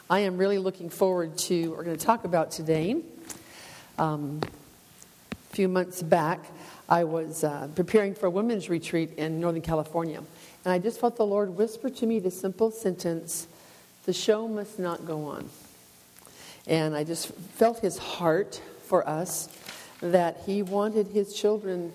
I am really looking forward to, we're going to talk about today. A few months back, I was preparing for a women's retreat in Northern California. And I just felt the Lord whisper to me the simple sentence, the show must not go on. And I just felt his heart for us, that he wanted his children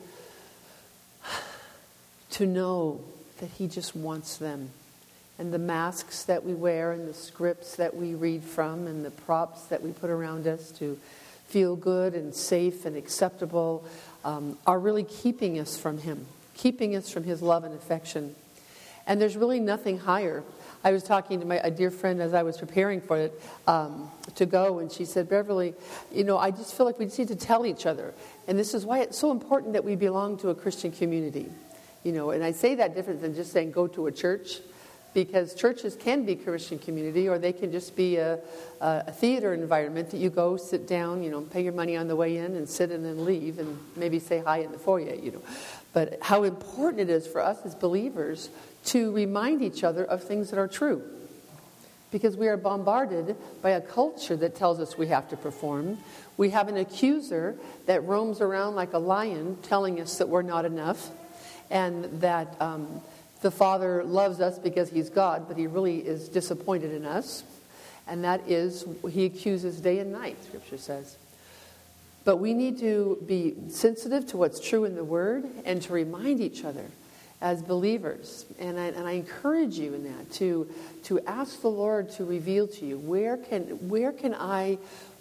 to know that he just wants them. And the masks that we wear and the scripts that we read from and the props that we put around us to feel good and safe and acceptable are really keeping us from him, keeping us from his love and affection. And there's really nothing higher. I was talking to a dear friend as I was preparing for it to go, and she said, Beverly, I just feel like we just need to tell each other. And this is why it's so important that we belong to a Christian community. And I say that different than just saying go to a church, because churches can be Christian community, or they can just be a theater environment that you go, sit down, pay your money on the way in and sit and then leave and maybe say hi in the foyer, But how important it is for us as believers to remind each other of things that are true. Because we are bombarded by a culture that tells us we have to perform. We have an accuser that roams around like a lion telling us that we're not enough, and that the Father loves us because he's God, but he really is disappointed in us. And that is, he accuses day and night, Scripture says. But we need to be sensitive to what's true in the Word and to remind each other as believers. And I encourage you in that, to ask the Lord to reveal to you, where can I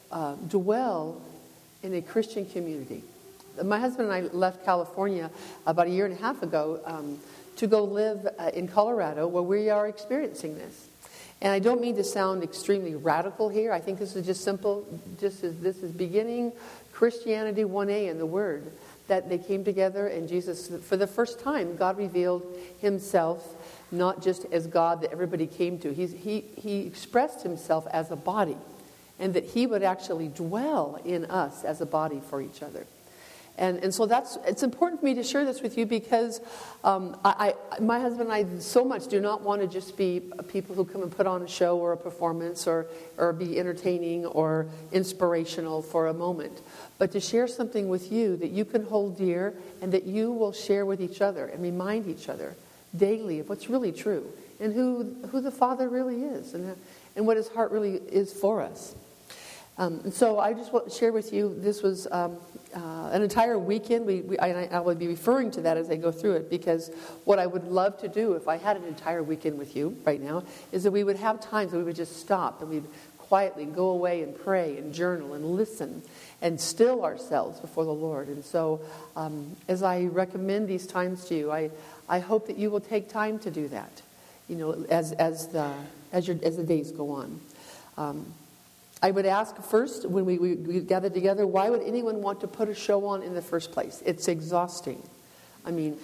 dwell in a Christian community? My husband and I left California about 1.5 years ago to go live in Colorado, where we are experiencing this. And I don't mean to sound extremely radical here. I think this is just simple. This is beginning Christianity 1A in the Word, that they came together and Jesus, for the first time, God revealed himself not just as God that everybody came to. He expressed himself as a body, and that he would actually dwell in us as a body for each other. And so it's important for me to share this with you, because my husband and I so much do not want to just be people who come and put on a show or a performance or be entertaining or inspirational for a moment, but to share something with you that you can hold dear and that you will share with each other and remind each other daily of what's really true and who the Father really is and what his heart really is for us. And so I just want to share with you, this was an entire weekend. I will be referring to that as I go through it, because what I would love to do if I had an entire weekend with you right now is that we would have times that we would just stop and we'd quietly go away and pray and journal and listen and still ourselves before the Lord. And so as I recommend these times to you, I hope that you will take time to do that, as the days go on. I would ask first, when we gather together, why would anyone want to put a show on in the first place? It's exhausting. I mean,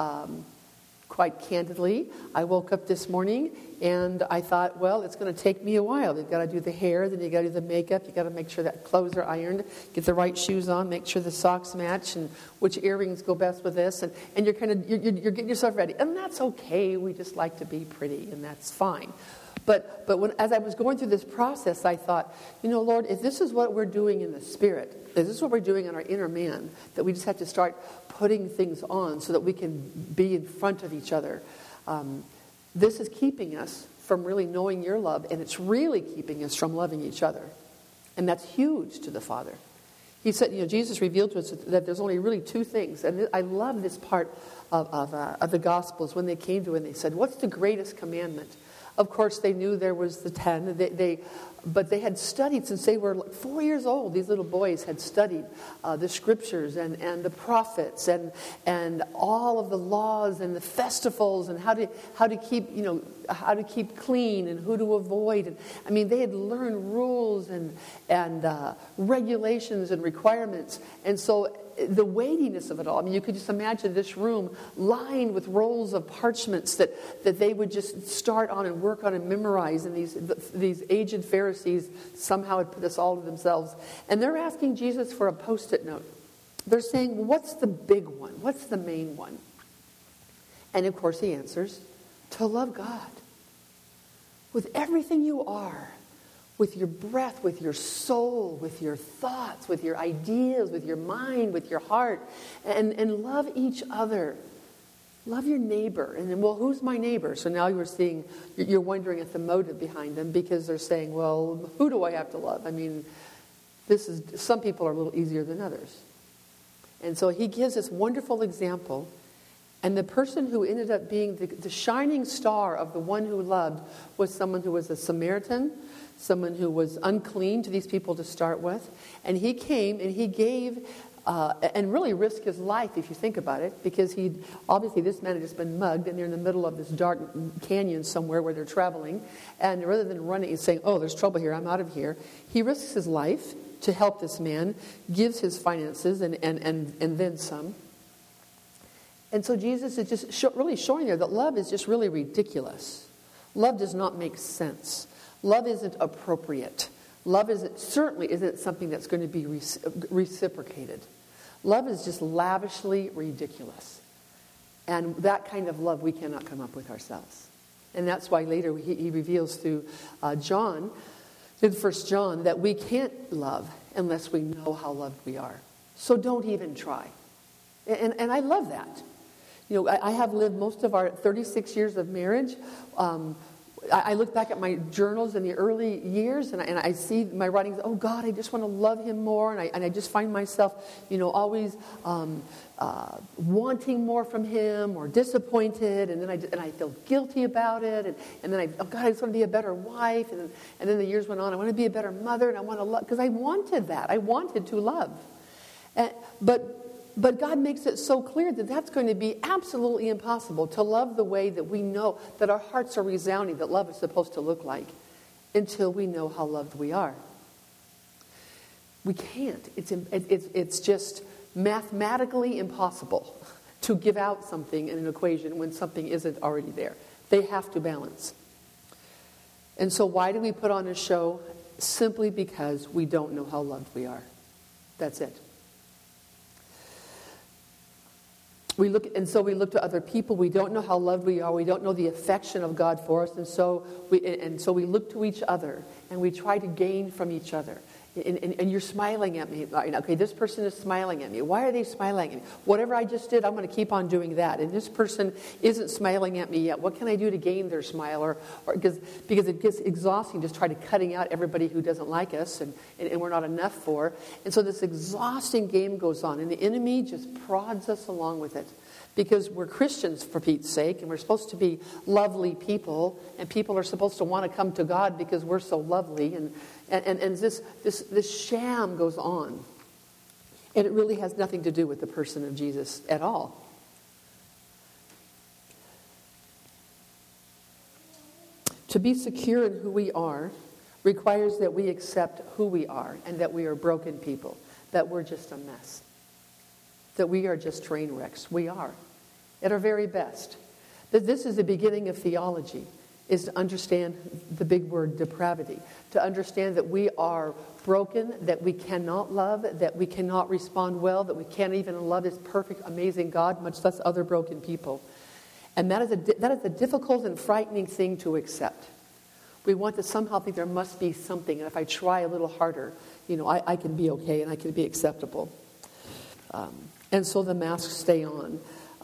quite candidly, I woke up this morning and I thought, well, it's going to take me a while. You've got to do the hair, then you've got to do the makeup, you've got to make sure that clothes are ironed, get the right shoes on, make sure the socks match, and which earrings go best with this, and you're you're getting yourself ready. And that's okay. We just like to be pretty, and that's fine. But as I was going through this process, I thought, Lord, if this is what we're doing in the Spirit, if this is what we're doing in our inner man, that we just have to start putting things on so that we can be in front of each other, this is keeping us from really knowing your love, and it's really keeping us from loving each other. And that's huge to the Father. He said, Jesus revealed to us that there's only really two things. And I love this part of the Gospels when they came to it and they said, what's the greatest commandment? Of course, they knew there was the 10, but they had studied since they were 4 years old. These little boys had studied the Scriptures and the prophets and all of the laws and the festivals and how to keep clean and who to avoid. And they had learned rules and regulations and requirements. And so the weightiness of it all. You could just imagine this room lined with rolls of parchments that they would just start on and work on and memorize. And these aged Pharisees somehow had put this all to themselves. And they're asking Jesus for a Post-it note. They're saying, well, what's the big one? What's the main one? And of course he answers, to love God with everything you are, with your breath, with your soul, with your thoughts, with your ideas, with your mind, with your heart, and love each other. Love your neighbor. And then, well, who's my neighbor? So now you're wondering at the motive behind them, because they're saying, well, who do I have to love? I mean, some people are a little easier than others. And so he gives this wonderful example. And the person who ended up being the shining star of the one who loved was someone who was a Samaritan, someone who was unclean to these people to start with. And he came and he gave and really risked his life, if you think about it, because obviously this man had just been mugged, and they're in the middle of this dark canyon somewhere where they're traveling. And rather than running and saying, oh, there's trouble here, I'm out of here, he risks his life to help this man, gives his finances and then some. And so Jesus is just really showing there that love is just really ridiculous. Love does not make sense. Love isn't appropriate. Love certainly isn't something that's going to be reciprocated. Love is just lavishly ridiculous. And that kind of love we cannot come up with ourselves. And that's why later he reveals through John, in 1 John, that we can't love unless we know how loved we are. So don't even try. And I love that. You know, I have lived most of our 36 years of marriage. I look back at my journals in the early years, and I see my writings. Oh God, I just want to love him more, and I just find myself, always wanting more from him, or disappointed, and then I feel guilty about it, and then oh God, I just want to be a better wife, and then the years went on. I want to be a better mother, and I want to love, because I wanted that. I wanted to love, But God makes it so clear that that's going to be absolutely impossible to love the way that we know, that our hearts are resounding, that love is supposed to look like, until we know how loved we are. We can't. It's just mathematically impossible to give out something in an equation when something isn't already there. They have to balance. And so why do we put on a show? Simply because we don't know how loved we are. That's it. We look to other people. We don't know how loved we are. We don't know the affection of God for us, and so we look to each other, and we try to gain from each other. And you're smiling at me. Okay, this person is smiling at me. Why are they smiling at me? Whatever I just did, I'm going to keep on doing that. And this person isn't smiling at me yet. What can I do to gain their smile? Or because it gets exhausting just try to cutting out everybody who doesn't like us and we're not enough for. And so this exhausting game goes on, and the enemy just prods us along with it. Because we're Christians, for Pete's sake, and we're supposed to be lovely people, and people are supposed to want to come to God because we're so lovely, and this sham goes on. And it really has nothing to do with the person of Jesus at all. To be secure in who we are requires that we accept who we are, and that we are broken people, that we're just a mess, that we are just train wrecks. We are, at our very best. That this is the beginning of theology, is to understand the big word depravity, to understand that we are broken, that we cannot love, that we cannot respond well, that we can't even love this perfect, amazing God, much less other broken people. And that is a difficult and frightening thing to accept. We want to somehow think there must be something, and if I try a little harder, I can be okay and I can be acceptable. And so the masks stay on.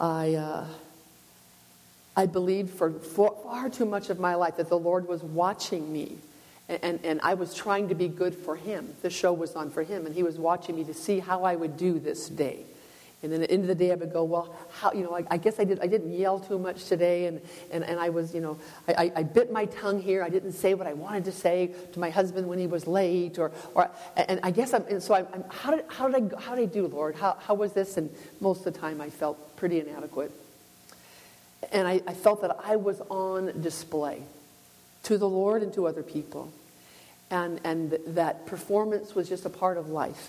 I believed for far too much of my life that the Lord was watching me, and I was trying to be good for Him. The show was on for Him, and He was watching me to see how I would do this day. And then at the end of the day, I would go, well, how? I guess I didn't yell too much today, and I was, I bit my tongue here. I didn't say what I wanted to say to my husband when he was late, and I guess how did I do, Lord? How was this? And most of the time, I felt pretty inadequate, and I felt that I was on display to the Lord and to other people, and that performance was just a part of life.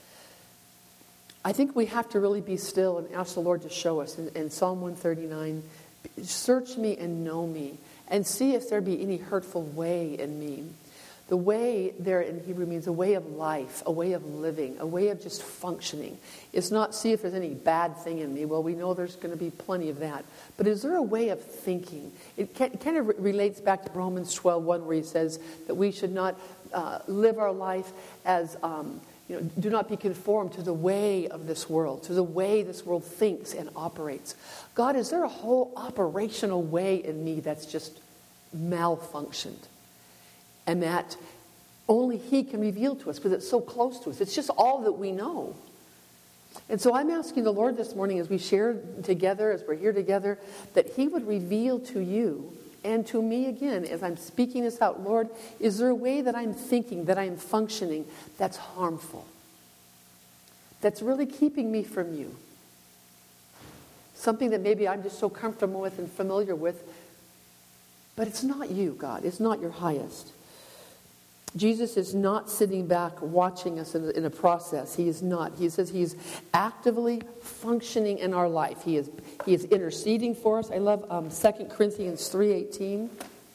I think we have to really be still and ask the Lord to show us. In Psalm 139, search me and know me, and see if there be any hurtful way in me. The way there in Hebrew means a way of life, a way of living, a way of just functioning. It's not see if there's any bad thing in me. Well, we know there's going to be plenty of that. But is there a way of thinking? It kind of relates back to Romans 12:1, where he says that we should not live our life as, do not be conformed to the way of this world, to the way this world thinks and operates. God, is there a whole operational way in me that's just malfunctioned? And that only He can reveal to us because it's so close to us. It's just all that we know. And so I'm asking the Lord this morning as we share together, as we're here together, that He would reveal to you and to me again as I'm speaking this out. Lord, is there a way that I'm thinking, that I'm functioning that's harmful? That's really keeping me from you? Something that maybe I'm just so comfortable with and familiar with, but it's not you, God. It's not your highest. Jesus is not sitting back watching us in a process. He is not. He says He's actively functioning in our life. He is interceding for us. I love 2 Corinthians 3:18.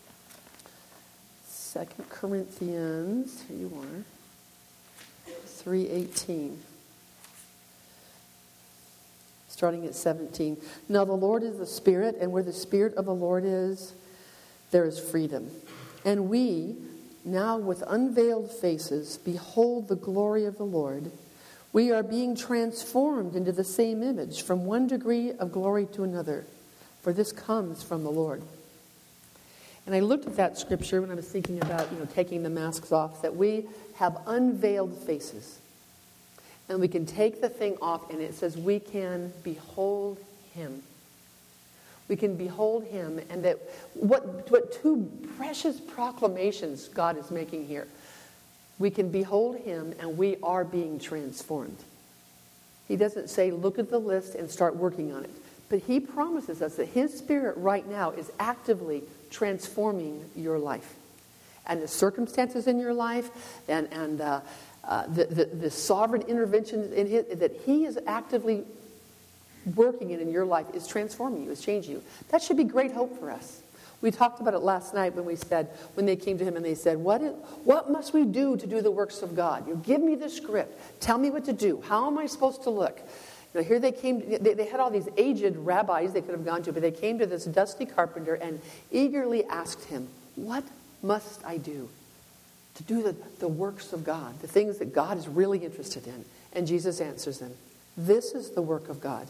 2 Corinthians, here you are, 3:18. Starting at 17. Now the Lord is the Spirit, and where the Spirit of the Lord is, there is freedom. And we, now with unveiled faces, behold the glory of the Lord. We are being transformed into the same image from one degree of glory to another, for this comes from the Lord. And I looked at that scripture when I was thinking about, taking the masks off, that we have unveiled faces. And we can take the thing off, and it says we can behold Him. We can behold Him, and that what two precious proclamations God is making here. We can behold Him, and we are being transformed. He doesn't say, look at the list and start working on it. But He promises us that His Spirit right now is actively transforming your life. And the circumstances in your life, and the sovereign intervention in that He is actively working in your life is transforming you, is changing you. That should be great hope for us. We talked about it last night when they came to Him and they said, what must we do to do the works of God? Give me the script. Tell me what to do. How am I supposed to look? Here they came, they had all these aged rabbis they could have gone to, but they came to this dusty carpenter and eagerly asked him, what must I do to do the works of God, the things that God is really interested in? And Jesus answers them, this is the work of God,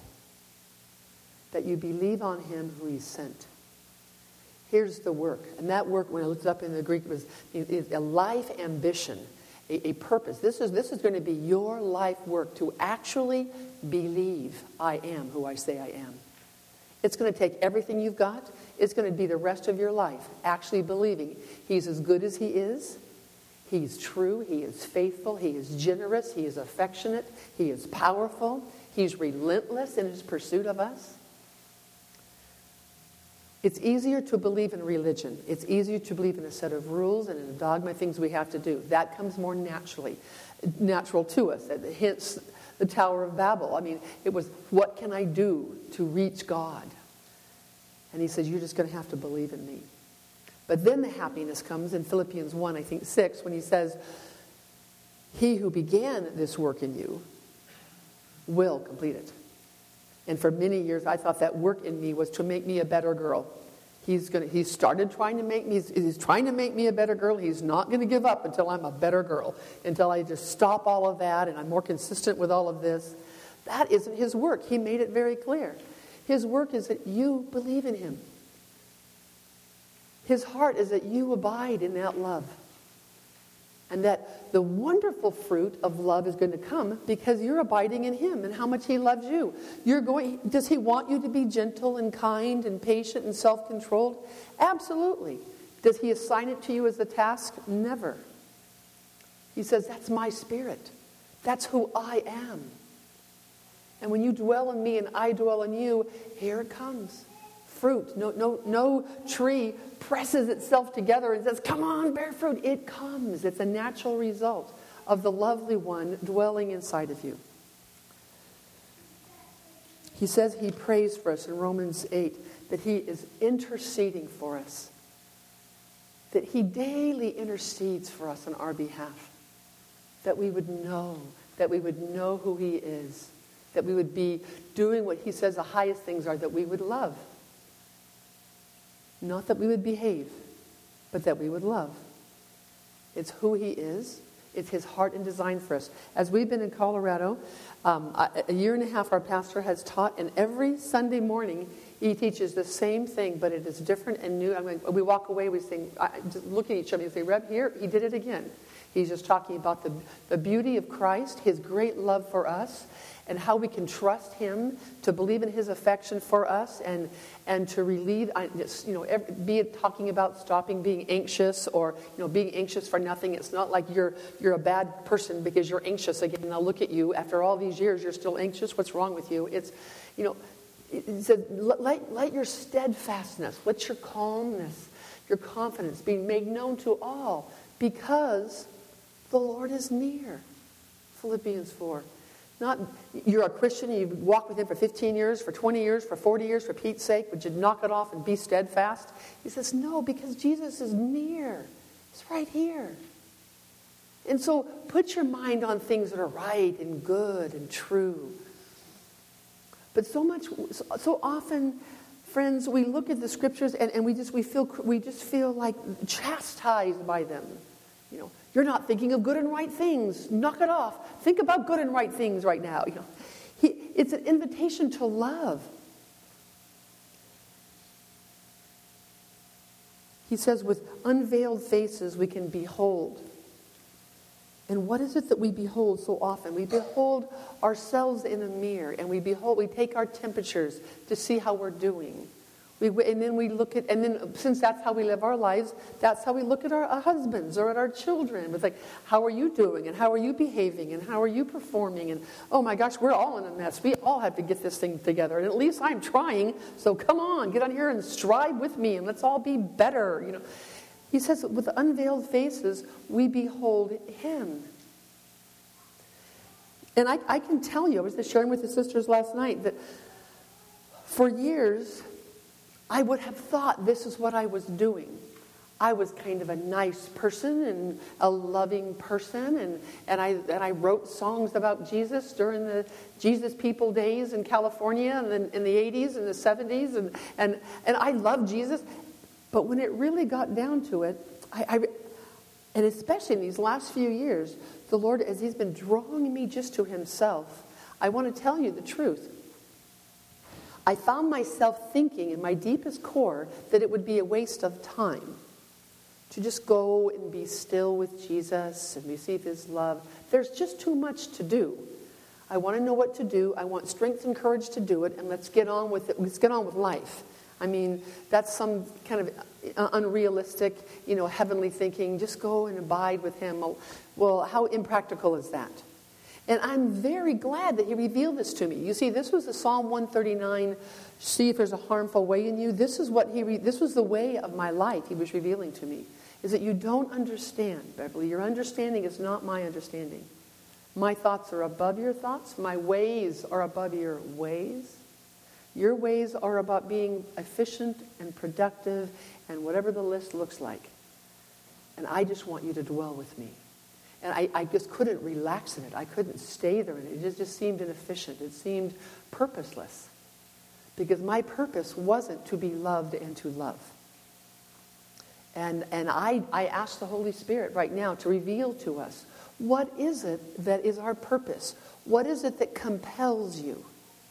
that you believe on Him who He sent. Here's the work. And that work, when I looked it up in the Greek, is a life ambition, a purpose. This is going to be your life work, to actually believe I am who I say I am. It's going to take everything you've got. It's going to be the rest of your life actually believing He's as good as He is. He's true. He is faithful. He is generous. He is affectionate. He is powerful. He's relentless in His pursuit of us. It's easier to believe in religion. It's easier to believe in a set of rules and in a dogma, things we have to do. That comes more natural to us. Hence the Tower of Babel. It was, what can I do to reach God? And He says, you're just going to have to believe in me. But then the happiness comes in Philippians 1, 6, when He says, He who began this work in you will complete it. And for many years, I thought that work in me was to make me a better girl. He's trying to make me a better girl. He's not going to give up until I'm a better girl, until I just stop all of that and I'm more consistent with all of this. That isn't His work. He made it very clear. His work is that you believe in Him. His heart is that you abide in that love. And that the wonderful fruit of love is going to come because you're abiding in Him and how much He loves you. Does He want you to be gentle and kind and patient and self-controlled? Absolutely. Does He assign it to you as a task? Never. He says, that's my Spirit. That's who I am. And when you dwell in me and I dwell in you, here it comes. Fruit. No tree presses itself together and says, come on, bear fruit. It comes. It's a natural result of the lovely one dwelling inside of you. He says He prays for us in Romans 8, that He is interceding for us. that he daily intercedes for us on our behalf. That we would know who he is. That we would be doing what he says the highest things are, that we would love. Not that we would behave, but that we would love. It's who he is. It's his heart and design for us. As we've been in Colorado, a year and a half our pastor has taught, and every Sunday morning he teaches the same thing, but it is different and new. We walk away, we just look at each other and say, Reb, here, he did it again. He's just talking about the beauty of Christ, his great love for us, and how we can trust him to believe in his affection for us and to relieve, be it talking about stopping being anxious or being anxious for nothing. It's not like you're a bad person because you're anxious again. And I'll look at you after all these years, you're still anxious. What's wrong with you? It's, it said, let your steadfastness, let your calmness, your confidence be made known to all because the Lord is near. Philippians 4. Not you're a Christian and you walk with him for 15 years, for 20 years, for 40 years, for Pete's sake, would you knock it off and be steadfast? He says, no, because Jesus is near. He's right here. And so put your mind on things that are right and good and true. But so often, friends, we look at the scriptures and we just feel like chastised by them. You're not thinking of good and right things. Knock it off. Think about good and right things right now. It's an invitation to love. He says, with unveiled faces we can behold. And what is it that we behold so often? We behold ourselves in a mirror, and we take our temperatures to see how we're doing. And then since that's how we live our lives, that's how we look at our husbands or at our children. It's like, how are you doing? And how are you behaving? And how are you performing? And oh my gosh, we're all in a mess. We all have to get this thing together. And at least I'm trying. So come on, get on here and strive with me and let's all be better. He says, with unveiled faces, we behold him. And I can tell you, I was just sharing with the sisters last night, that for years, I would have thought this is what I was doing. I was kind of a nice person and a loving person, and I wrote songs about Jesus during the Jesus People days in California and in the 80s and the 70s, and I loved Jesus. But when it really got down to it, and especially in these last few years, the Lord, as he's been drawing me just to himself, I want to tell you the truth. I found myself thinking in my deepest core that it would be a waste of time to just go and be still with Jesus and receive his love. There's just too much to do. I want to know what to do. I want strength and courage to do it, and let's get on with it. Let's get on with life. I mean, that's some kind of unrealistic, heavenly thinking. Just go and abide with him. Well, how impractical is that? And I'm very glad that he revealed this to me. You see, this was the Psalm 139, see if there's a harmful way in you. This is this was the way of my life he was revealing to me, is that you don't understand, Beverly. Your understanding is not my understanding. My thoughts are above your thoughts. My ways are above your ways. Your ways are about being efficient and productive and whatever the list looks like. And I just want you to dwell with me. And I just couldn't relax in it. I couldn't stay there in it. It just seemed inefficient. It seemed purposeless. Because my purpose wasn't to be loved and to love. And I ask the Holy Spirit right now to reveal to us, what is it that is our purpose? What is it that compels you?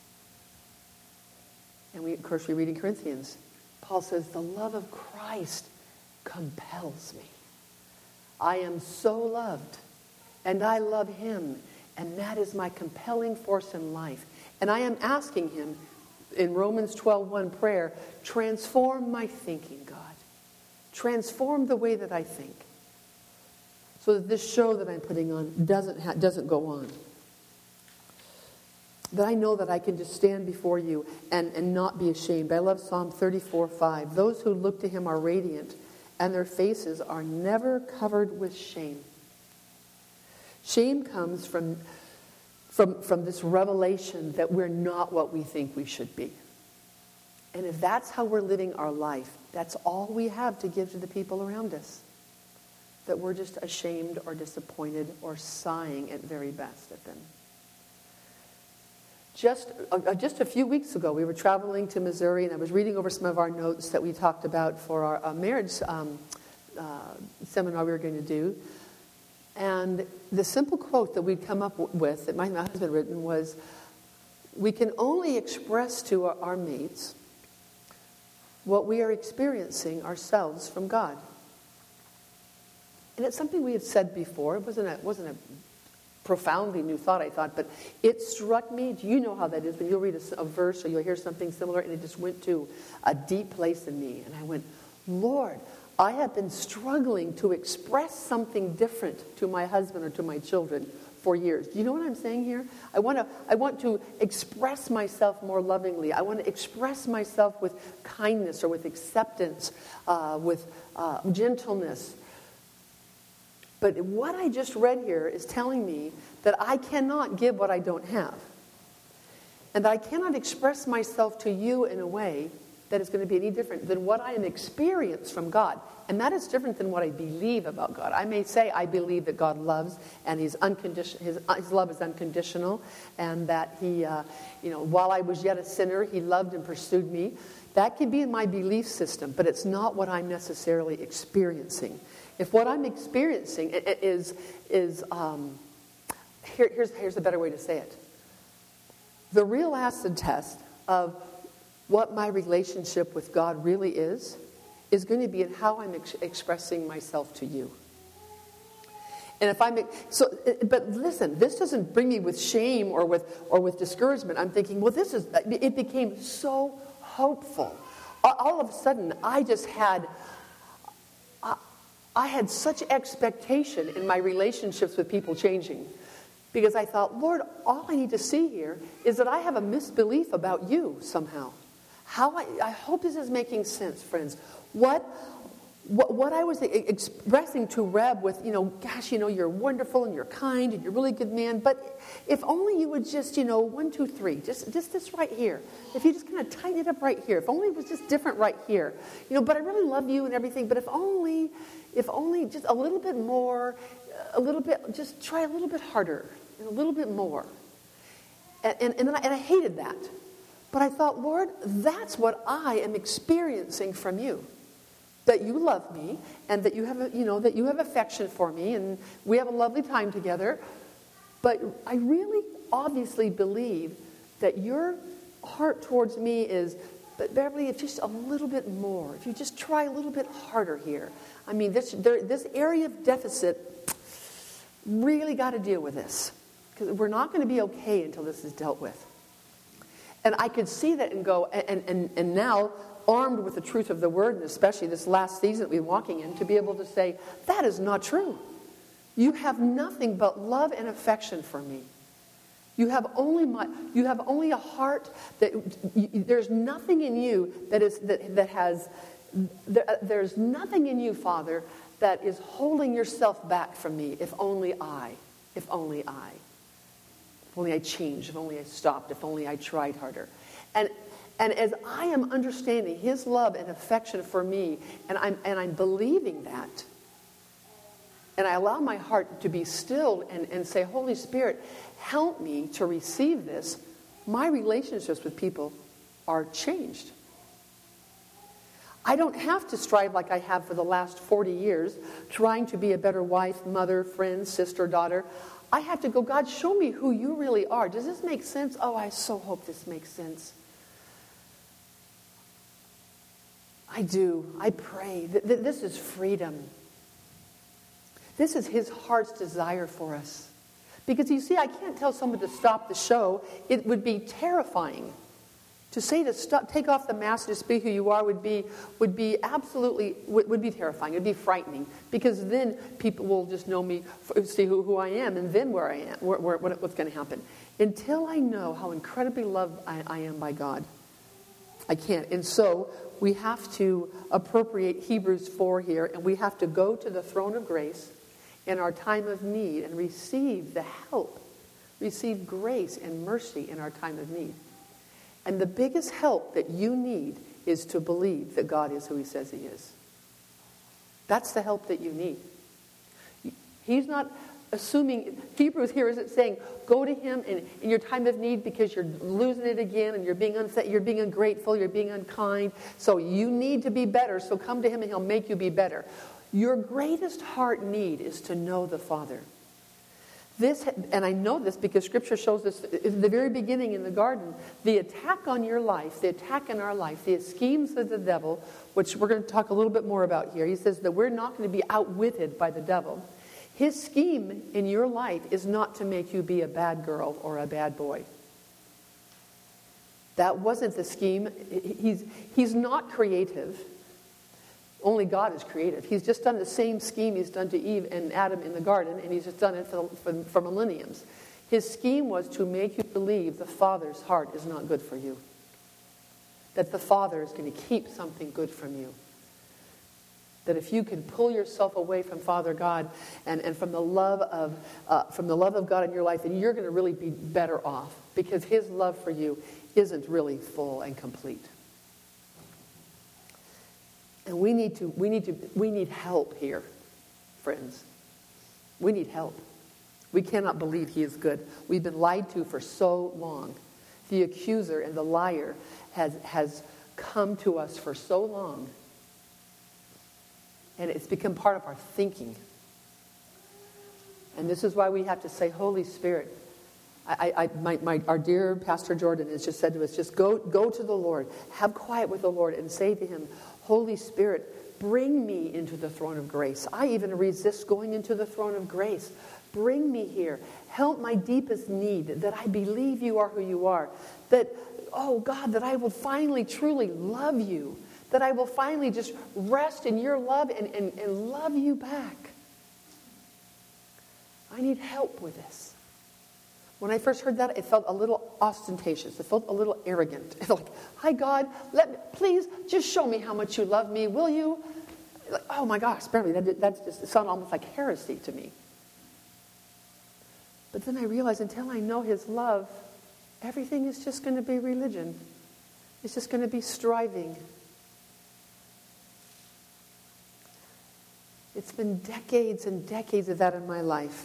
And of course, we read in Corinthians, Paul says, the love of Christ compels me. I am so loved, and I love him, and that is my compelling force in life. And I am asking him, in Romans 12:1 prayer, transform my thinking, God. Transform the way that I think, so that this show that I'm putting on doesn't go on. That I know that I can just stand before you and not be ashamed. I love Psalm 34:5. Those who look to him are radiant, and their faces are never covered with shame. Shame comes from this revelation that we're not what we think we should be. And if that's how we're living our life, That's all we have to give to the people around us. That we're just ashamed or disappointed or sighing at very best at them. Just a few weeks ago, we were traveling to Missouri, and I was reading over some of our notes that we talked about for our marriage seminar we were going to do. And the simple quote that we'd come up with, that my husband had written, was, "We can only express to our mates what we are experiencing ourselves from God." And it's something we had said before. It wasn't a profoundly new thought, I thought, but it struck me. Do you know how that is when you'll read a verse or you'll hear something similar, and it just went to a deep place in me? And I went, Lord, I have been struggling to express something different to my husband or to my children for years. Do you know what I'm saying here? I want to express myself more lovingly. I want to express myself with kindness or with acceptance, with gentleness. But what I just read here is telling me that I cannot give what I don't have. And that I cannot express myself to you in a way that is going to be any different than what I am experiencing from God. And that is different than what I believe about God. I may say I believe that God loves and His love is unconditional, and that He, while I was yet a sinner, He loved and pursued me. That can be in my belief system, but it's not what I'm necessarily experiencing. If what I'm experiencing here's a better way to say it. The real acid test of what my relationship with God really is going to be in how I'm expressing myself to you. And if but listen, this doesn't bring me with shame or with discouragement. I'm thinking, well, it became so hopeful. All of a sudden, I had such expectation in my relationships with people changing, because I thought, Lord, all I need to see here is that I have a misbelief about you somehow. I hope this is making sense, friends. What I was expressing to Reb with, gosh, you're wonderful and you're kind and you're a really good man, but if only you would just, 1, 2, 3, just this right here. If you just kind of tighten it up right here. If only it was just different right here. But I really love you and everything, but if only just a little bit more, just try a little bit harder and a little bit more. And I hated that. But I thought, Lord, that's what I am experiencing from you. That you love me, and that you have affection for me, and we have a lovely time together. But I really obviously believe that your heart towards me is, but Beverly, if just a little bit more, if you just try a little bit harder here. I mean, this area of deficit, really got to deal with this, because we're not going to be okay until this is dealt with. And I could see that and go, and now, armed with the truth of the Word, and especially this last season that we're walking in, to be able to say, that is not true. You have nothing but love and affection for me. You have only a heart that there's nothing in you there's nothing in you, Father, that is holding yourself back from me. If only I changed, if only I stopped, if only I tried harder. And as I am understanding His love and affection for me, and I'm believing that, and I allow my heart to be stilled and say, Holy Spirit, help me to receive this, my relationships with people are changed. I don't have to strive like I have for the last 40 years, trying to be a better wife, mother, friend, sister, daughter. I have to go, God, show me who you really are. Does this make sense? Oh, I so hope this makes sense. I do. I pray. This is freedom. This is His heart's desire for us. Because you see, I can't tell someone to stop the show. It would be terrifying. To say to stop, take off the mask, just be who you are would be absolutely terrifying. It would be frightening, because then people will just know me, see who I am, and then where I am, what's going to happen. Until I know how incredibly loved I am by God, I can't. And so we have to appropriate Hebrews 4 here, and we have to go to the throne of grace in our time of need and receive the help, receive grace and mercy in our time of need. And the biggest help that you need is to believe that God is who he says he is. That's the help that you need. He's not assuming, Hebrews here isn't saying, go to him in your time of need because you're losing it again and you're being ungrateful, you're being unkind. So you need to be better, so come to him and he'll make you be better. Your greatest heart need is to know the Father. This, and I know this because Scripture shows this in the very beginning in the garden. The attack on your life, the attack in our life, the schemes of the devil, which we're going to talk a little bit more about here. He says that we're not going to be outwitted by the devil. His scheme in your life is not to make you be a bad girl or a bad boy. That wasn't the scheme. He's not creative. Only God is creative. He's just done the same scheme he's done to Eve and Adam in the garden, and he's just done it for millenniums. His scheme was to make you believe the Father's heart is not good for you. That the Father is going to keep something good from you. That if you can pull yourself away from Father God and from the love of God in your life, then you're going to really be better off because his love for you isn't really full and complete. And we need help here, friends. We need help. We cannot believe he is good. We've been lied to for so long. The accuser and the liar has come to us for so long. And it's become part of our thinking. And this is why we have to say, Holy Spirit. Our dear Pastor Jordan has just said to us, just go to the Lord, have quiet with the Lord, and say to him, Holy Spirit, bring me into the throne of grace. I even resist going into the throne of grace. Bring me here. Help my deepest need, that I believe you are who you are. That, oh God, that I will finally truly love you. That I will finally just rest in your love and love you back. I need help with this. When I first heard that, it felt a little ostentatious. It felt a little arrogant. It's like, hi God, please just show me how much you love me, will you? Like, oh my gosh, barely. That's just, it sounded almost like heresy to me. But then I realized until I know his love, everything is just going to be religion. It's just going to be striving. It's been decades and decades of that in my life.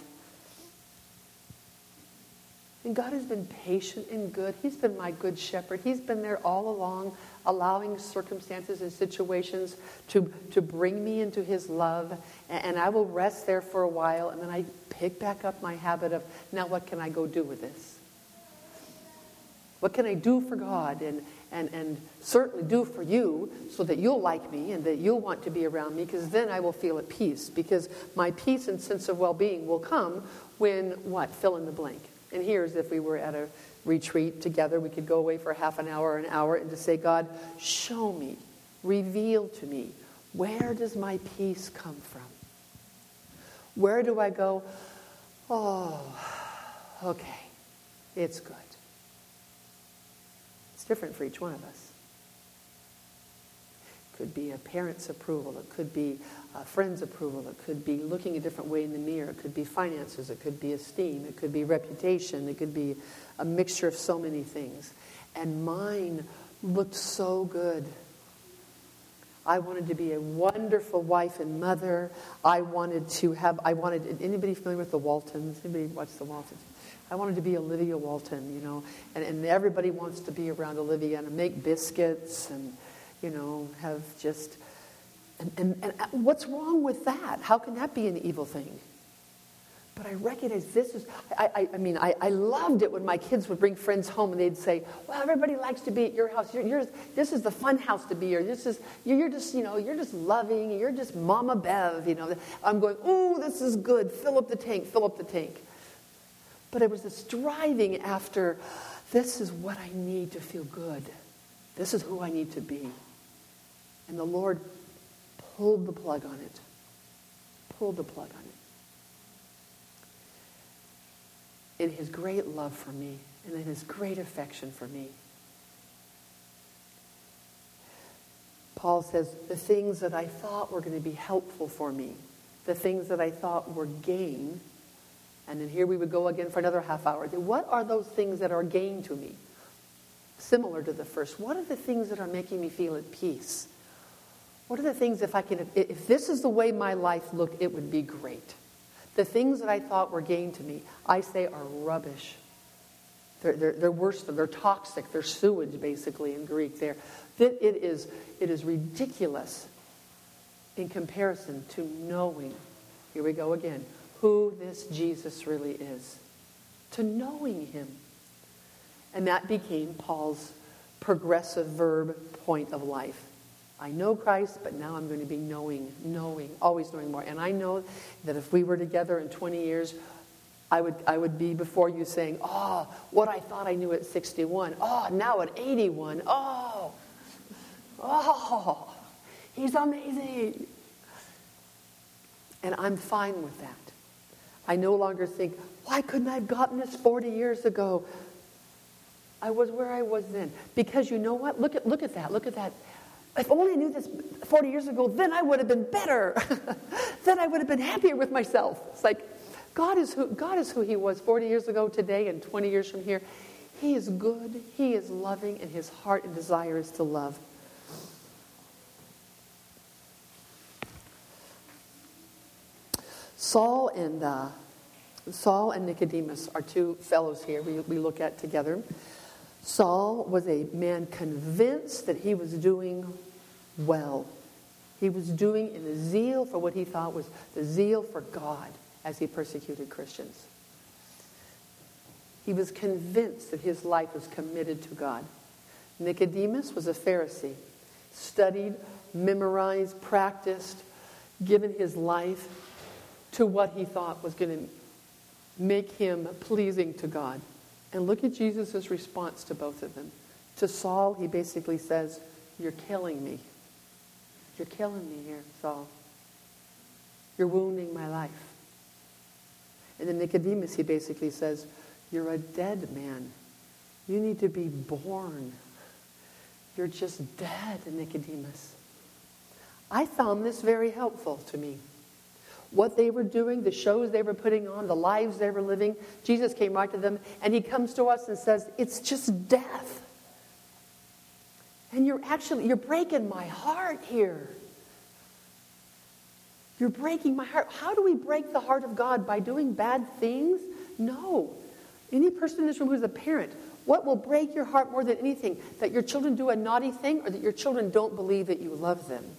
And God has been patient and good. He's been my good shepherd. He's been there all along, allowing circumstances and situations to bring me into his love. And I will rest there for a while, and then I pick back up my habit of, now what can I go do with this? What can I do for God and certainly do for you so that you'll like me and that you'll want to be around me, because then I will feel at peace. Because my peace and sense of well-being will come when, what? Fill in the blank. And here's if we were at a retreat together, we could go away for half an hour or an hour and just say, God, show me, reveal to me, where does my peace come from? Where do I go, oh, okay, it's good. It's different for each one of us. It could be a parent's approval. It could be a friend's approval. It could be looking a different way in the mirror. It could be finances. It could be esteem. It could be reputation. It could be a mixture of so many things. And mine looked so good. I wanted to be a wonderful wife and mother. Anybody familiar with the Waltons? Anybody watch the Waltons? I wanted to be Olivia Walton, and everybody wants to be around Olivia and make biscuits and, have just, and what's wrong with that? How can that be an evil thing? But I recognize this is, I loved it when my kids would bring friends home and they'd say, well, everybody likes to be at your house. This is the fun house to be, or you're just loving, and you're just Mama Bev, I'm going, ooh, this is good. Fill up the tank. But it was the striving after, this is what I need to feel good. This is who I need to be. And the Lord pulled the plug on it. In his great love for me and in his great affection for me. Paul says, the things that I thought were going to be helpful for me, the things that I thought were gain, and then here we would go again for another half hour. What are those things that are gain to me? similar to the first. What are the things that are making me feel at peace? What are the things, if this is the way my life looked, it would be great. The things that I thought were gain to me, I say are rubbish. They're worse, they're toxic, they're sewage basically in Greek there. It is ridiculous in comparison to knowing, here we go again, who this Jesus really is. To knowing him. And that became Paul's progressive verb point of life. I know Christ, but now I'm going to be knowing, always knowing more. And I know that if we were together in 20 years, I would be before you saying, oh, what I thought I knew at 61. Oh, now at 81. Oh, he's amazing. And I'm fine with that. I no longer think, why couldn't I have gotten this 40 years ago? I was where I was then. Because you know what? Look at that. If only I knew this 40 years ago, then I would have been better. Then I would have been happier with myself. It's like, God is who he was 40 years ago today and 20 years from here. He is good, he is loving, and his heart and desire is to love. Saul and Nicodemus are two fellows here we look at together. Saul was a man convinced that he was doing well. He was doing in the zeal for what he thought was the zeal for God as he persecuted Christians. He was convinced that his life was committed to God. Nicodemus was a Pharisee, studied, memorized, practiced, given his life to what he thought was going to make him pleasing to God. And look at Jesus' response to both of them. To Saul, he basically says, you're killing me. You're killing me here, Saul. You're wounding my life. And then Nicodemus, he basically says, you're a dead man. You need to be born. You're just dead, Nicodemus. I found this very helpful to me. What they were doing, the shows they were putting on, the lives they were living, Jesus came right to them, and he comes to us and says, it's just death. And you're breaking my heart here. You're breaking my heart. How do we break the heart of God? By doing bad things? No. Any person in this room who's a parent, what will break your heart more than anything? That your children do a naughty thing, or that your children don't believe that you love them?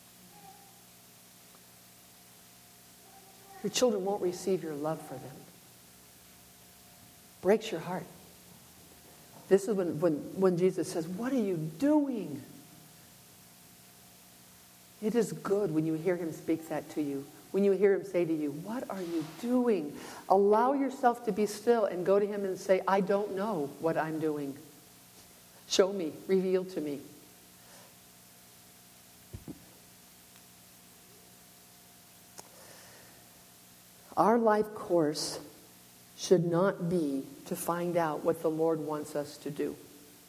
Your children won't receive your love for them. Breaks your heart. This is when Jesus says, what are you doing? It is good when you hear him speak that to you. When you hear him say to you, what are you doing? Allow yourself to be still and go to him and say, I don't know what I'm doing. Show me, reveal to me. Our life course should not be to find out what the Lord wants us to do.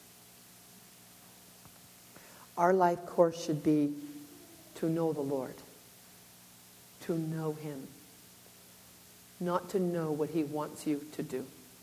Our life course should be to know the Lord, to know him, not to know what he wants you to do.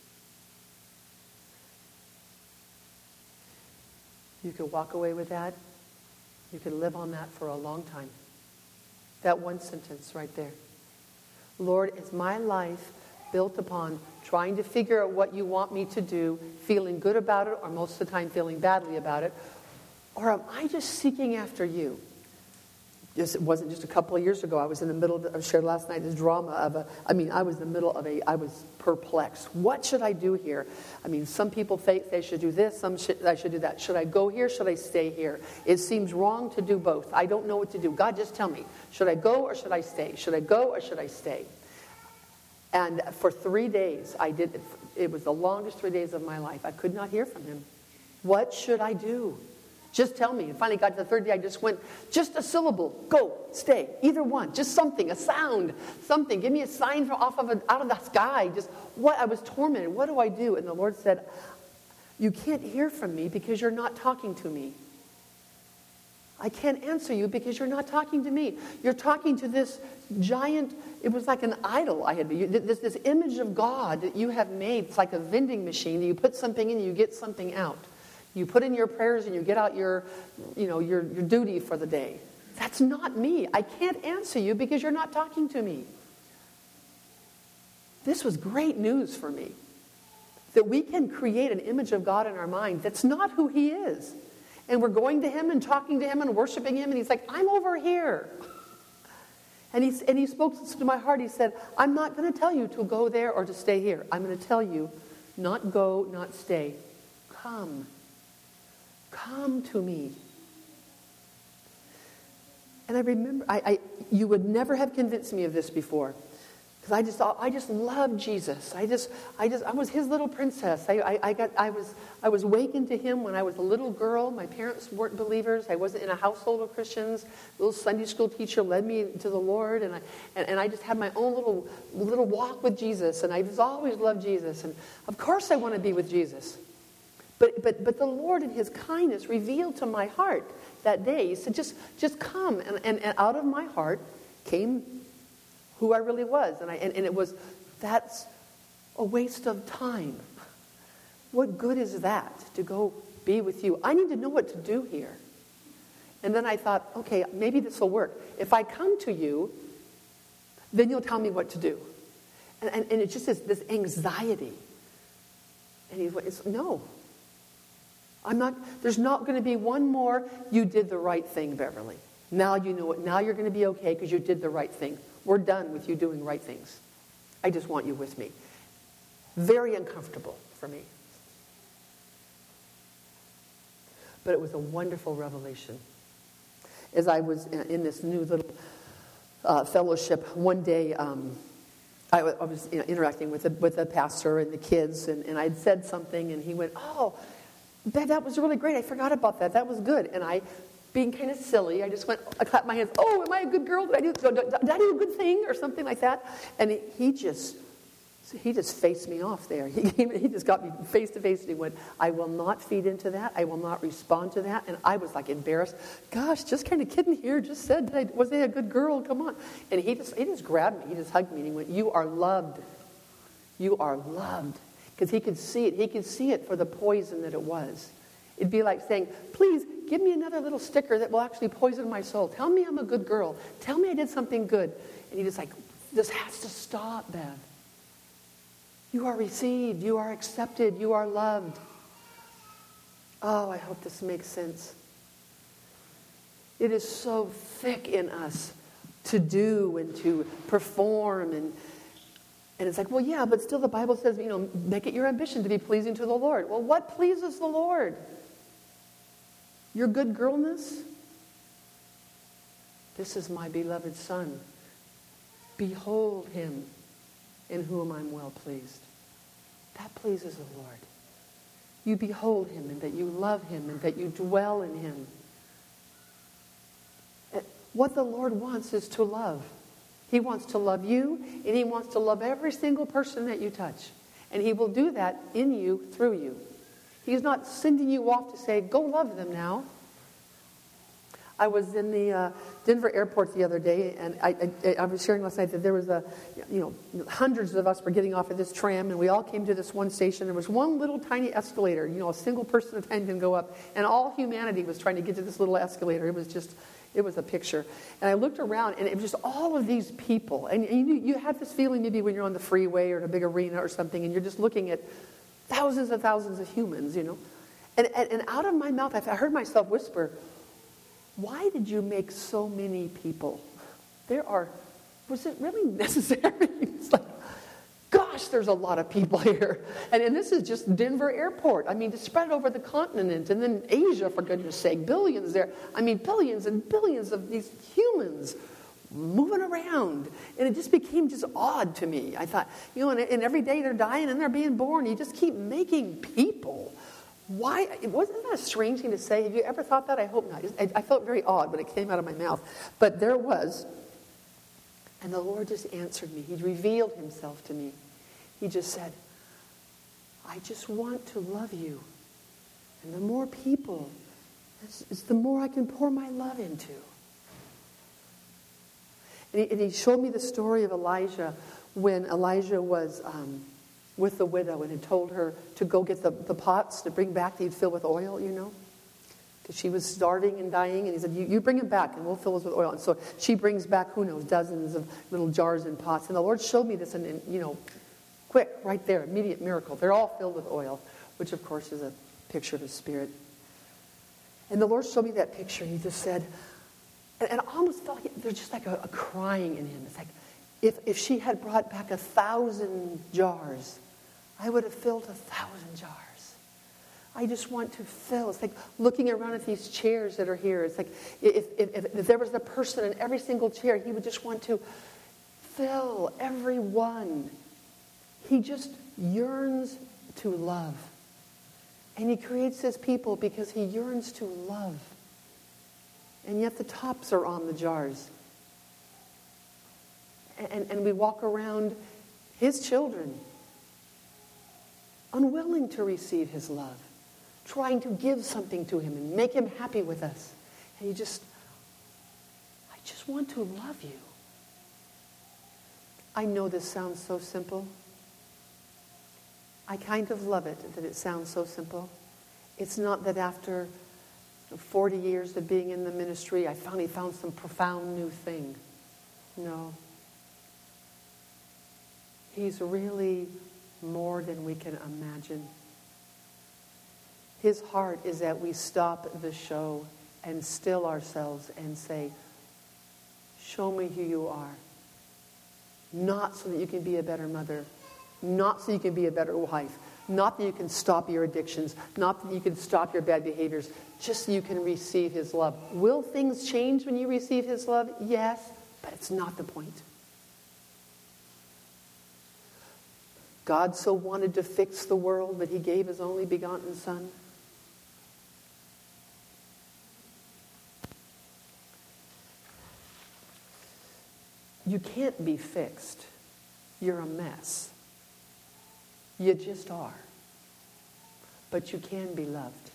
You could walk away with that. You could live on that for a long time. That one sentence right there. Lord, is my life built upon trying to figure out what you want me to do, feeling good about it, or most of the time feeling badly about it? Or am I just seeking after you? It wasn't just a couple of years ago. I was in the middle I shared last night this drama of I was perplexed. What should I do here? Some people think they should do this, I should do that. Should I go here? Should I stay here? It seems wrong to do both. I don't know what to do. God, just tell me. Should I go or should I stay? Should I go or should I stay? And for 3 days, it was the longest 3 days of my life. I could not hear from him. What should I do? Just tell me. And finally got to the third day, I just went, just a syllable, go, stay, either one, just something, a sound, something. Give me a sign out of the sky. I was tormented. What do I do? And the Lord said, you can't hear from me because you're not talking to me. I can't answer you because you're not talking to me. You're talking to this giant, it was like an idol I had. This image of God that you have made. It's like a vending machine. You put something in, you get something out. You put in your prayers and you get out your duty for the day. That's not me. I can't answer you because you're not talking to me. This was great news for me. That we can create an image of God in our mind that's not who He is. And we're going to Him and talking to Him and worshiping Him, and He's like, I'm over here. And he spoke to my heart. He said, I'm not going to tell you to go there or to stay here. I'm going to tell you, not go, not stay. Come. Come to me. And I remember, you would never have convinced me of this before. Because I just loved Jesus. I was His little princess. I was wakened to Him when I was a little girl. My parents weren't believers. I wasn't in a household of Christians. A little Sunday school teacher led me to the Lord, and I just had my own little walk with Jesus. And I just always loved Jesus. And of course, I want to be with Jesus. But the Lord, in His kindness, revealed to my heart that day. He said, just come, and out of my heart came who I really was. And it was, that's a waste of time. What good is that to go be with you? I need to know what to do here. And then I thought, okay, maybe this will work. If I come to you, then you'll tell me what to do. And it's just this anxiety. And he went, no. I'm not, there's not going to be one more, you did the right thing, Beverly. Now you know it. Now you're going to be okay because you did the right thing. We're done with you doing right things. I just want you with me. Very uncomfortable for me. But it was a wonderful revelation. As I was in this new little fellowship, one day I was interacting with the pastor and the kids, and I'd said something, and he went, oh, that was really great. I forgot about that. That was good. And I, being kind of silly, I clapped my hands. Oh, am I a good girl? Did I do a good thing or something like that? And he just faced me off there. He just got me face to face, and he went, I will not feed into that. I will not respond to that. And I was like embarrassed. Gosh, just kind of kidding here. Just said, was I a good girl? Come on. And he just grabbed me. He just hugged me, and he went, you are loved. You are loved. Because he could see it. He could see it for the poison that it was. It'd be like saying, please, give me another little sticker that will actually poison my soul. Tell me I'm a good girl. Tell me I did something good. And he just like, this has to stop, Bev. You are received. You are accepted. You are loved. Oh, I hope this makes sense. It is so thick in us to do and to perform, and it's like, well, yeah, but still the Bible says, make it your ambition to be pleasing to the Lord. Well, what pleases the Lord? Your good girlness? This is my beloved Son. Behold him in whom I'm well pleased. That pleases the Lord. You behold him, and that you love him, and that you dwell in him. What the Lord wants is to love. He wants to love you, and he wants to love every single person that you touch. And he will do that in you, through you. He's not sending you off to say, go love them now. I was in the Denver airport the other day, and I was sharing last night that there was hundreds of us were getting off of this tram, and we all came to this one station. There was one little tiny escalator, a single person at a time can go up, and all humanity was trying to get to this little escalator. It was a picture. And I looked around, and it was just all of these people. And you have this feeling maybe when you're on the freeway or in a big arena or something, and you're just looking at thousands and thousands of humans, And out of my mouth, I heard myself whisper, why did you make so many people? Was it really necessary? It's like, gosh, there's a lot of people here. And this is just Denver airport. To spread it over the continent and then Asia, for goodness sake, billions there. Billions and billions of these humans moving around. And it just became just odd to me. I thought, and every day they're dying and they're being born. You just keep making people. Why? Wasn't that a strange thing to say? Have you ever thought that? I hope not. I felt very odd when it came out of my mouth. But there it was. And the Lord just answered me. He revealed himself to me. He just said, I just want to love you. And the more people, it's the more I can pour my love into. And he showed me the story of Elijah when Elijah was with the widow and had told her to go get the pots to bring back that he'd fill with oil, because she was starving and dying, and he said, you bring them back and we'll fill this with oil. And so she brings back, who knows, dozens of little jars and pots. And the Lord showed me this, and quick, right there, immediate miracle. They're all filled with oil, which of course is a picture of His Spirit. And the Lord showed me that picture, and He just said, and I almost felt like there's just like a crying in Him. It's like, if she had brought back 1,000 jars, I would have filled 1,000 jars. I just want to fill. It's like looking around at these chairs that are here. It's like if there was a person in every single chair, He would just want to fill every one. He just yearns to love. And He creates His people because He yearns to love. And yet the tops are on the jars. And we walk around His children, unwilling to receive His love, trying to give something to Him and make Him happy with us. And I just want to love you. I know this sounds so simple. I kind of love it that it sounds so simple. It's not that after 40 years of being in the ministry, I finally found some profound new thing. No. He's really more than we can imagine. His heart is that we stop the show and still ourselves and say, show me who you are. Not so that you can be a better mother, not so you can be a better wife, not that you can stop your addictions, not that you can stop your bad behaviors, just so you can receive His love. Will things change when you receive His love? Yes, but it's not the point. God so wanted to fix the world that He gave His only begotten Son. You can't be fixed. You're a mess. You just are. But you can be loved.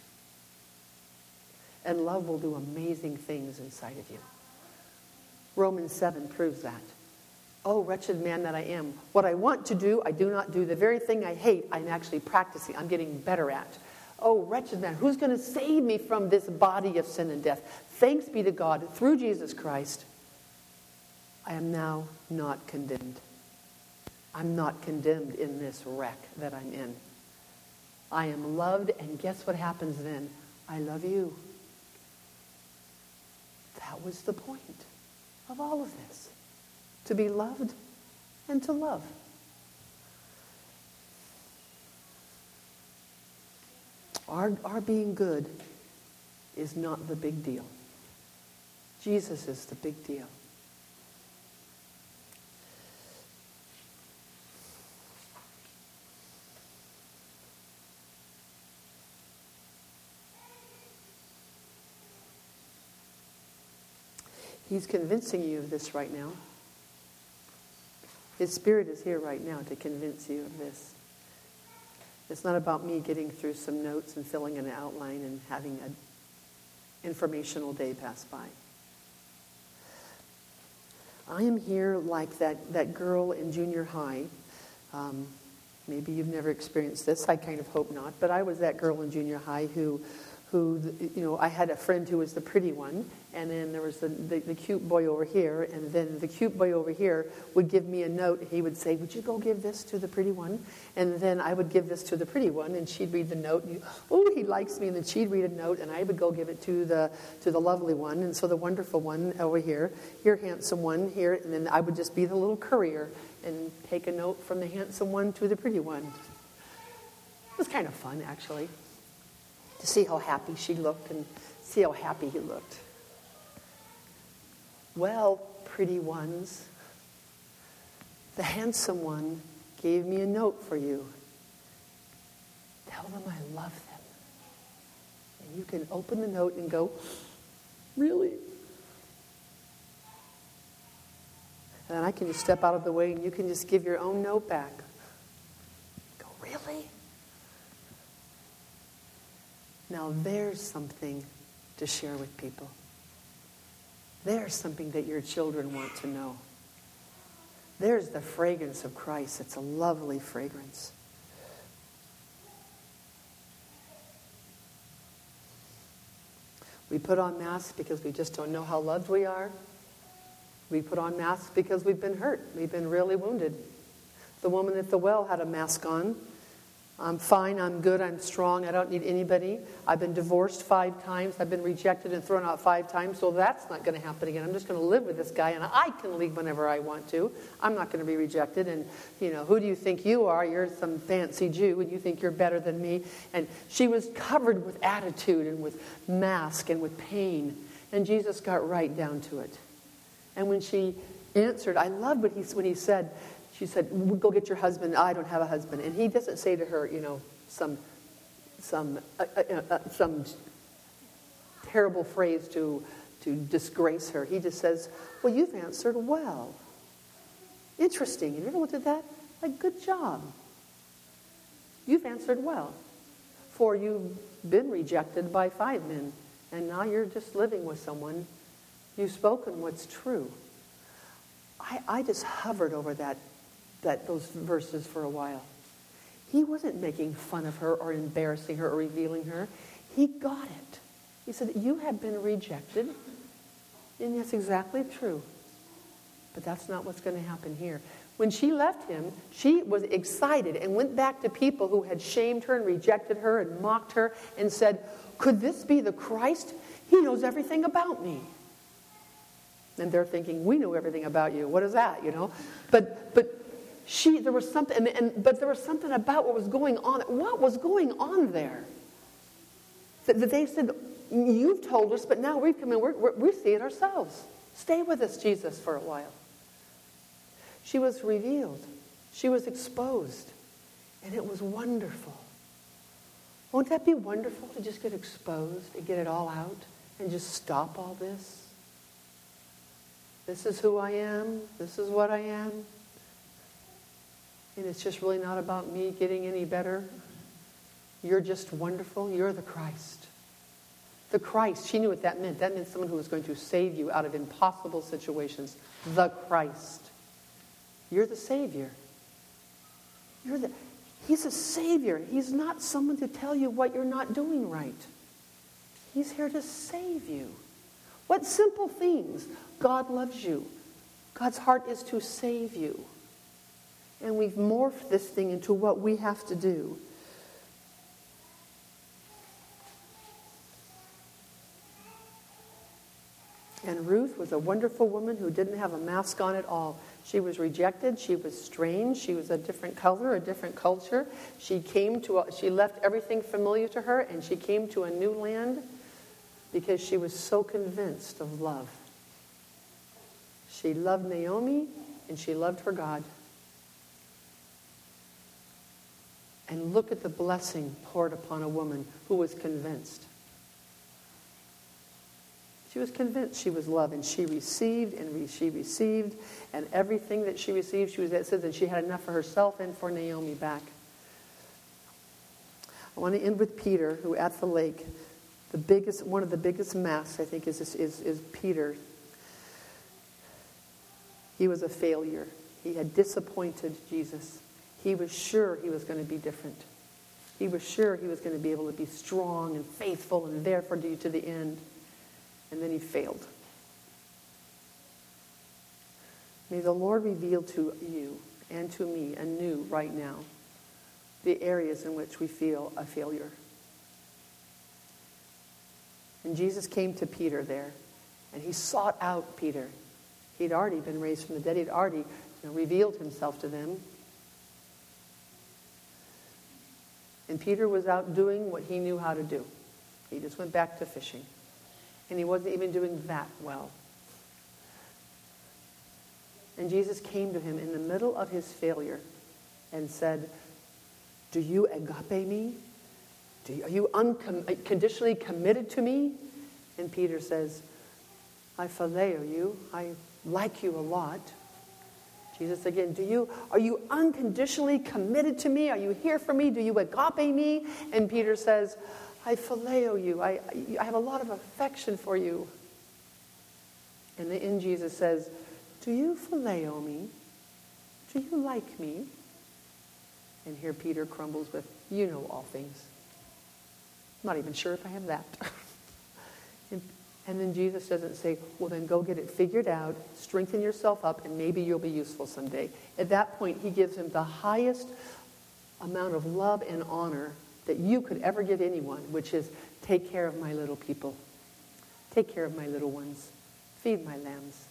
And love will do amazing things inside of you. Romans 7 proves that. Oh, wretched man that I am. What I want to do, I do not do. The very thing I hate, I'm actually practicing. I'm getting better at. Oh, wretched man, who's going to save me from this body of sin and death? Thanks be to God, through Jesus Christ, I am now not condemned. I'm not condemned in this wreck that I'm in. I am loved, and guess what happens then? I love you. That was the point of all of this. To be loved and to love. Our being good is not the big deal. Jesus is the big deal. He's convincing you of this right now. His Spirit is here right now to convince you of this. It's not about me getting through some notes and filling an outline and having an informational day pass by. I am here like that girl in junior high. Maybe you've never experienced this. I kind of hope not. But I was that girl in junior high who I had a friend who was the pretty one, and then there was the cute boy over here, and then the cute boy over here would give me a note. He would say, would you go give this to the pretty one? And then I would give this to the pretty one, and she'd read the note, and oh, he likes me, and then she'd read a note, and I would go give it to the lovely one, and so the wonderful one over here, handsome one, here, and then I would just be the little courier and take a note from the handsome one to the pretty one. It was kind of fun, actually, to see how happy she looked and see how happy he looked. Well, pretty ones, the handsome one gave me a note for you. Tell them I love them. And you can open the note and go, really? And then I can just step out of the way and you can just give your own note back. Go, really? Now there's something to share with people. There's something that your children want to know. There's the fragrance of Christ. It's a lovely fragrance. We put on masks because we just don't know how loved we are. We put on masks because we've been hurt. We've been really wounded. The woman at the well had a mask on. I'm fine, I'm good, I'm strong, I don't need anybody. I've been divorced 5 times. I've been rejected and thrown out 5 times, so that's not going to happen again. I'm just going to live with this guy, and I can leave whenever I want to. I'm not going to be rejected, and, who do you think you are? You're some fancy Jew, and you think you're better than me. And she was covered with attitude and with mask and with pain, and Jesus got right down to it. And when she answered, I loved when he said, she said, go get your husband. I don't have a husband. And he doesn't say to her, some terrible phrase to disgrace her. He just says, well, you've answered well. Interesting. You ever looked at that? Like, good job. You've answered well. For you've been rejected by 5 men, and now you're just living with someone. You've spoken what's true. I just hovered over those verses for a while. He wasn't making fun of her or embarrassing her or revealing her. He got it. He said, you have been rejected, and that's exactly true. But that's not what's going to happen here. When she left him, she was excited and went back to people who had shamed her and rejected her and mocked her and said, could this be the Christ? He knows everything about me. And they're thinking, we know everything about you. What is that, But there was something, but there was something about what was going on. What was going on there? That they said, you've told us, but now we've come in, we see it ourselves. Stay with us, Jesus, for a while. She was revealed. She was exposed. And it was wonderful. Won't that be wonderful to just get exposed and get it all out and just stop all this? This is who I am. This is what I am. And it's just really not about me getting any better. You're just wonderful. You're the Christ. The Christ. She knew what that meant. That meant someone who was going to save you out of impossible situations. The Christ. You're the Savior. He's a Savior. He's not someone to tell you what you're not doing right. He's here to save you. What simple things. God loves you. God's heart is to save you. And we've morphed this thing into what we have to do. And Ruth was a wonderful woman who didn't have a mask on at all. She was rejected. She was strange. She was a different color, a different culture. She left everything familiar to her, and she came to a new land because she was so convinced of love. She loved Naomi, and she loved her God. And look at the blessing poured upon a woman who was convinced. She was convinced she was loved, and she received, and everything that she received, it says that she had enough for herself and for Naomi back. I want to end with Peter, who at the lake, one of the biggest masks, I think, is Peter. He was a failure. He had disappointed Jesus. He was sure he was going to be different. He was sure he was going to be able to be strong and faithful and there for you to the end. And then he failed. May the Lord reveal to you and to me anew right now the areas in which we feel a failure. And Jesus came to Peter there, and he sought out Peter. He'd already been raised from the dead. He'd already revealed himself to them. And Peter was out doing what he knew how to do. He just went back to fishing. And he wasn't even doing that well. And Jesus came to him in the middle of his failure and said, do you agape me? Are you unconditionally committed to me? And Peter says, I phileo you. I like you a lot. Jesus again, are you unconditionally committed to me? Are you here for me? Do you agape me? And Peter says, I phileo you. I have a lot of affection for you. And then Jesus says, do you phileo me? Do you like me? And here Peter crumbles with, you know all things. I'm not even sure if I have that. And then Jesus doesn't say, well, then go get it figured out, strengthen yourself up, and maybe you'll be useful someday. At that point, he gives him the highest amount of love and honor that you could ever give anyone, which is take care of my little people. Take care of my little ones. Feed my lambs.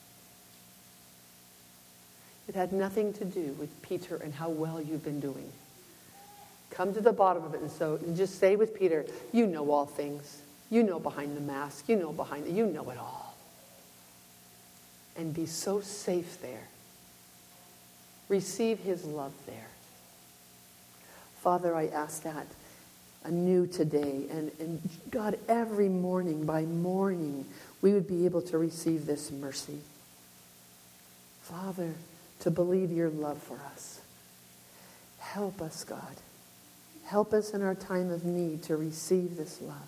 It had nothing to do with Peter and how well you've been doing. Come to the bottom of it and just say with Peter, you know all things. You know behind the mask. You know you know it all. And be so safe there. Receive his love there. Father, I ask that anew today. And God, every morning by morning, we would be able to receive this mercy. Father, to believe your love for us. Help us, God. Help us in our time of need to receive this love.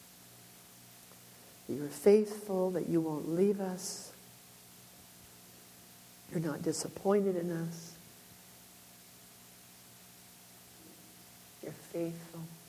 That you're faithful, that you won't leave us. You're not disappointed in us. You're faithful.